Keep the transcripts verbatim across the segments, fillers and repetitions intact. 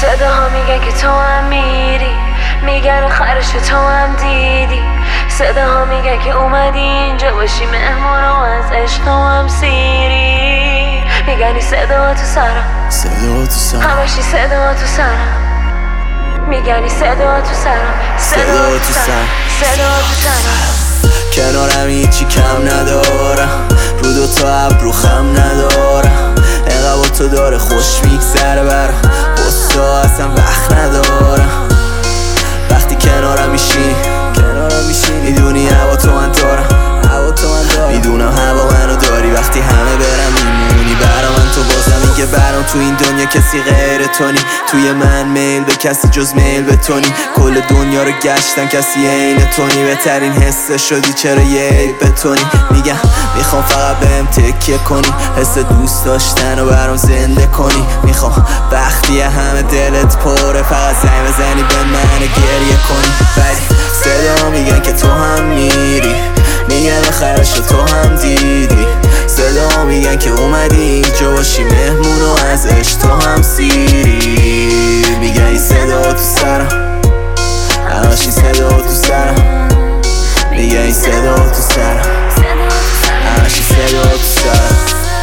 صداها میگن که تو هم میری، میگن آخرش تو هم دیدی. صداها میگن که اومدی اینجا باشی مهمون و از عشق تو هم سیری. میگنی صدا تو سرم، صدا تو سرم، همشی صدا تو سرم. میگنی صدا تو سرم، صدا تو سرم، صدا تو سرم. کنارم هیچی کم ندارم، رو دوتا ابرو خم ندارم. انقدر با تو داره خوش میگذره برام، بستا اصلا وقت ندارم. وقتی کنارم میشینی کنارم میشینی میدونی هوا تو من دارم، هوا تو من دارم. میدونم هوا منو داری، وقتی همه برم میمونی برا من. تو بازم میگه برام تو این دنیا کسی غیر تو نی. توی من میل به کسی جز میل به تو نی. کل دنیا رو گشتم کسی عین تو نی. بهترین حس شدی چرا یه عیب به تو نی. میگم میخوام فقط بهم تکیه کنی، حس دوست داشتن رو برام زنده کنی. میخوام وقتی همه دلت پره فقط زنگ بزنی به من گریه کنی. ولی صدا میگن که تو هم میری، میگن آخرش تو هم دیدی. صدا میگن که اومدی اینجا باشی مهمون و از عشق تو هم سیری. میگن این صدا تو سرم، همش این صدا تو سرم. میگن این صدا تو سرم، همش این صدا تو سرم.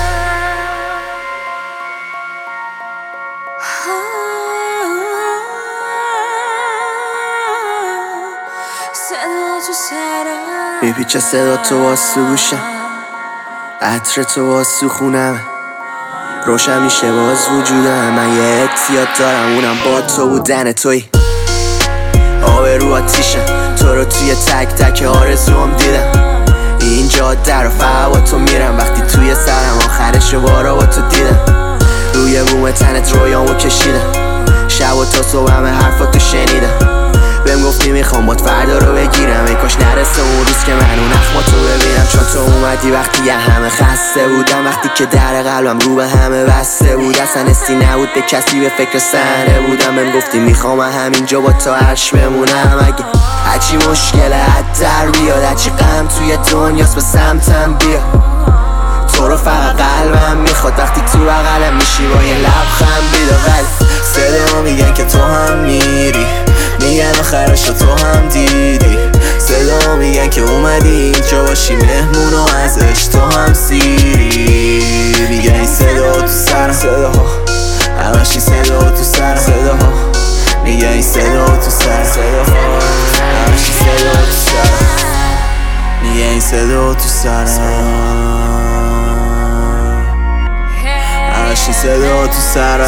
میپیچه صدا تو واسه گوشم، عطر تو واسه خونم، روشن میشه باز وجودم. من یه اعتیاد دارم اونم با تو بودن توی. آبرو آتیشم تو رو توی تک تک آرزوام دیدم. این جاده رو فقط با تو میرم، وقتی توی سرم آخرش بارا با تو دیدم. روی بوم تنت رویامو کشیدم، شب و تا صبح همه حرفاتو شنیدم. بهم گفتی میخوام بات فردا رو بگیرم، ای کاش نرسه اون روز که من اون اخماتو ببینم. چون تو اومدی وقتی یه همه خسته بودم، وقتی که در قلبم رو به همه بسته بود. اصلا حسی نبود به کسی، به فکر صحنه بودم. بهم گفتی میخوام همینجا با تو عرش بمونم. اگه هرچی مشکله حد در بیاد، هرچی غم توی دنیاست به سمتم بیا. تو رو فقط قلبم میخواد وقتی تو بغلم میشی با یه لبخند بیدا. ولی صدا میگن که تو هم میری، میگن آخرش تو هم دیدی. صدا میگن که اومدی اینجا باشی مهمون و از عشق تو هم سیری. میگن این صدا تو سرم، صداها همش این صدا تو سرم. صداها میگن این صدا تو سرم، صداها همش این صدا تو سرم. میگن این صدا تو سرم، همش این صدا تو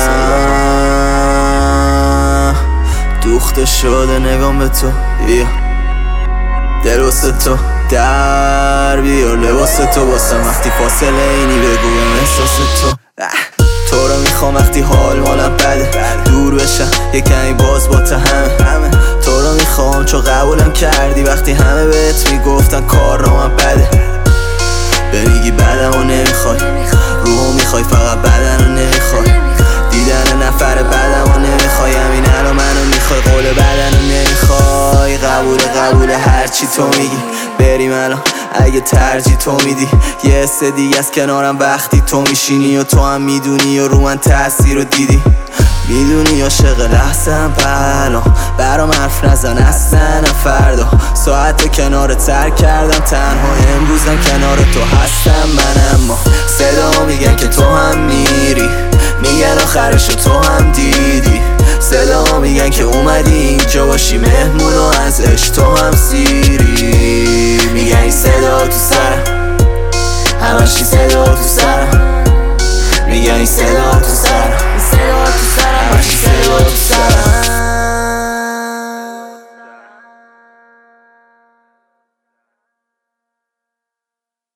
سرم. دوخته شده نگام به تو، بیا دل واسه تو در بیار لباس تو واسم. وقتی فاصله اینی بگویم احساس تو. تو رو میخوام وقتی حال مالم بده، دور بشم یه کمی باز با تا همه. تو رو میخوام چون قبولم کردی وقتی همه بهت میگفتن کار رو من بده. بمیگی بدم و نمیخوای، روحو میخوای فقط بدن رو نمیخوای. دیدن نفر بدم و نمیخوای، همین الان منو میخوای قول بدن رو نمیخوای. قبوله قبوله هرچی تو میگی، بریم الان اگه ترجیح تو میدی. یه حس دیگه از کنارم وقتی تو میشینی، و تو هم میدونی و رو من تاثیر رو دیدی. میدونی عاشق لحظه‌ام پهلا، برام حرف نزن اصلا فردا. ساعت کنار ترک کردم تنها، امروزم کنار تو هستم من. اما صدا میگن که تو هم میری، میگن آخرش تو هم دیدی. صدا میگن که اومدی اینجا باشی مهمون و از عشق تو هم سیری. میگن این صدا تو سرم، همش این صدا تو سرم. میگن این صدا تو سرم، همش این صدا تو سرم.